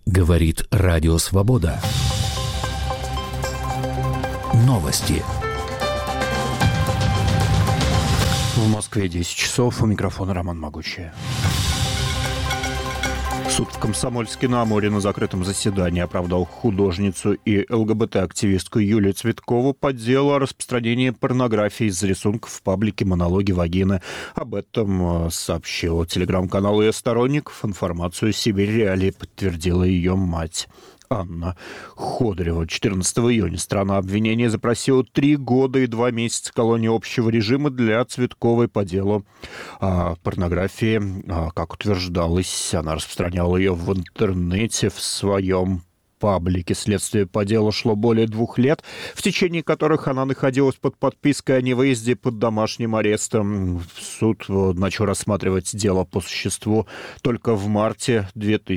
Говорит Радио Свобода. Новости. В Москве 10 часов. У микрофона Роман Могучий. Суд в Комсомольске-на-Амуре на закрытом заседании оправдал художницу и ЛГБТ-активистку Юлию Цветкову по делу о распространении порнографии из рисунков в паблике «Монологи вагины». Об этом сообщил телеграм-канал ее сторонников. Информацию «Сибирь Реалии» подтвердила ее мать Анна Ходорева. 14 июня страна обвинения запросила 3 года и 2 месяца колонии общего режима для Цветковой по делу о порнографии. Как утверждалось, она распространяла ее в интернете в своем паблике. Следствие по делу шло более 2 лет, в течение которых она находилась под подпиской о невыезде под домашним арестом. Суд начал рассматривать дело по существу только в марте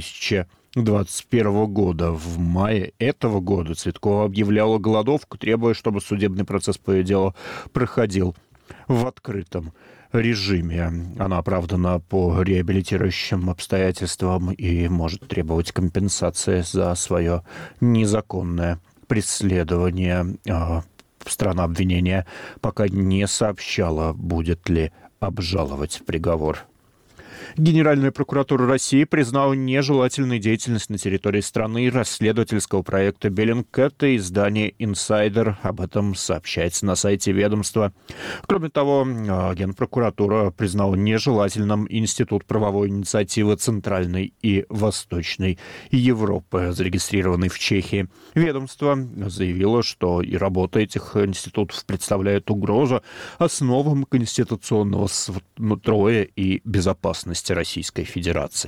2021 года. В мае этого года Цветкова объявляла голодовку, требуя, чтобы судебный процесс по ее делу проходил в открытом режиме. Она оправдана по реабилитирующим обстоятельствам и может требовать компенсации за свое незаконное преследование. Страна обвинения пока не сообщала, будет ли обжаловать приговор. Генеральная прокуратура России признала нежелательной деятельность на территории страны расследовательского проекта Bellingcat и издания «Инсайдер». Об этом сообщается на сайте ведомства. Кроме того, Генпрокуратура признала нежелательным Институт правовой инициативы Центральной и Восточной Европы, зарегистрированный в Чехии. Ведомство заявило, что и работа этих институтов представляет угрозу основам конституционного строя и безопасности Российской Федерации.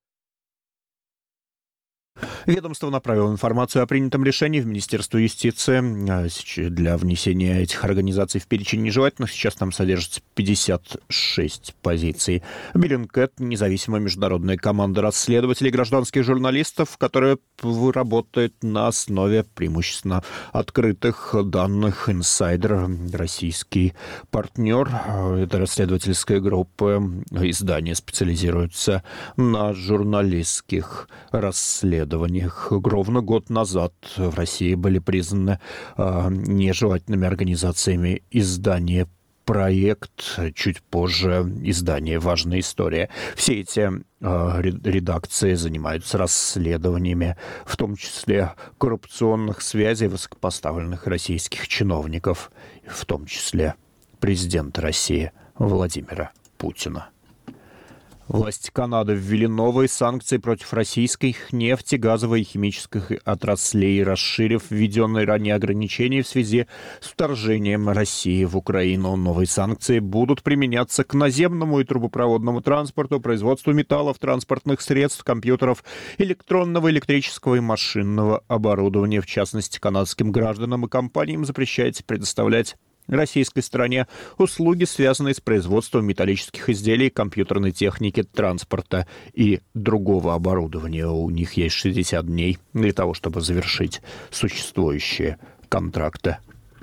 Ведомство направило информацию о принятом решении в Министерство юстиции для внесения этих организаций в перечень нежелательных. Сейчас там содержится 56 позиций. Bellingcat — независимая международная команда расследователей и гражданских журналистов, которая работает на основе преимущественно открытых данных. «Инсайдер» — российский партнер. Это расследовательская группа. Издание специализируется на журналистских расследованиях. Ровно год назад в России были признаны нежелательными организациями издание «Проект», чуть позже издание «Важная история». Все эти редакции занимаются расследованиями, в том числе коррупционных связей высокопоставленных российских чиновников, в том числе президента России Владимира Путина. Власти Канады ввели новые санкции против российской нефти, газовой и химических отраслей, расширив введенные ранее ограничения в связи с вторжением России в Украину. Новые санкции будут применяться к наземному и трубопроводному транспорту, производству металлов, транспортных средств, компьютеров, электронного, электрического и машинного оборудования. В частности, канадским гражданам и компаниям запрещается предоставлять российской стороне услуги, связанные с производством металлических изделий, компьютерной техники, транспорта и другого оборудования. У них есть 60 дней для того, чтобы завершить существующие контракты.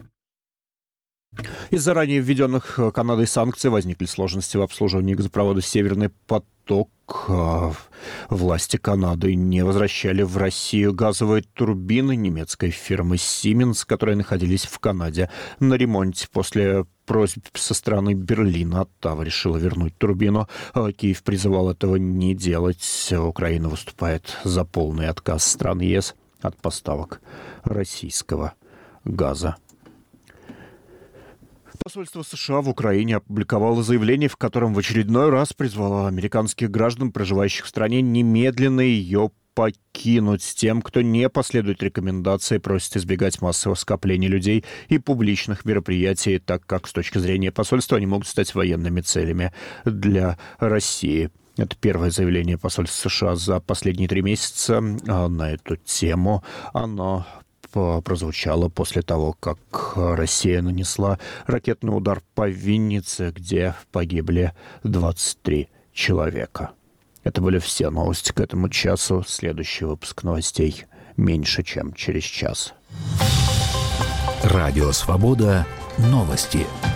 Из-за ранее введенных Канадой санкций возникли сложности в обслуживании газопровода «Северный поток». Власти Канады не возвращали в Россию газовые турбины немецкой фирмы Siemens, которые находились в Канаде на ремонте. После просьб со стороны Берлина Оттава решила вернуть турбину. Киев призывал этого не делать. Украина выступает за полный отказ стран ЕС от поставок российского газа. Посольство США в Украине опубликовало заявление, в котором в очередной раз призвало американских граждан, проживающих в стране, немедленно ее покинуть. Тем, кто не последует рекомендации, просит избегать массового скопления людей и публичных мероприятий, так как с точки зрения посольства они могут стать военными целями для России. Это первое заявление посольства США за последние 3 месяца на эту тему. Оно прозвучало после того, как Россия нанесла ракетный удар по Виннице, где погибли 23 человека. Это были все новости к этому часу. Следующий выпуск новостей меньше, чем через час. Радио «Свобода». Новости.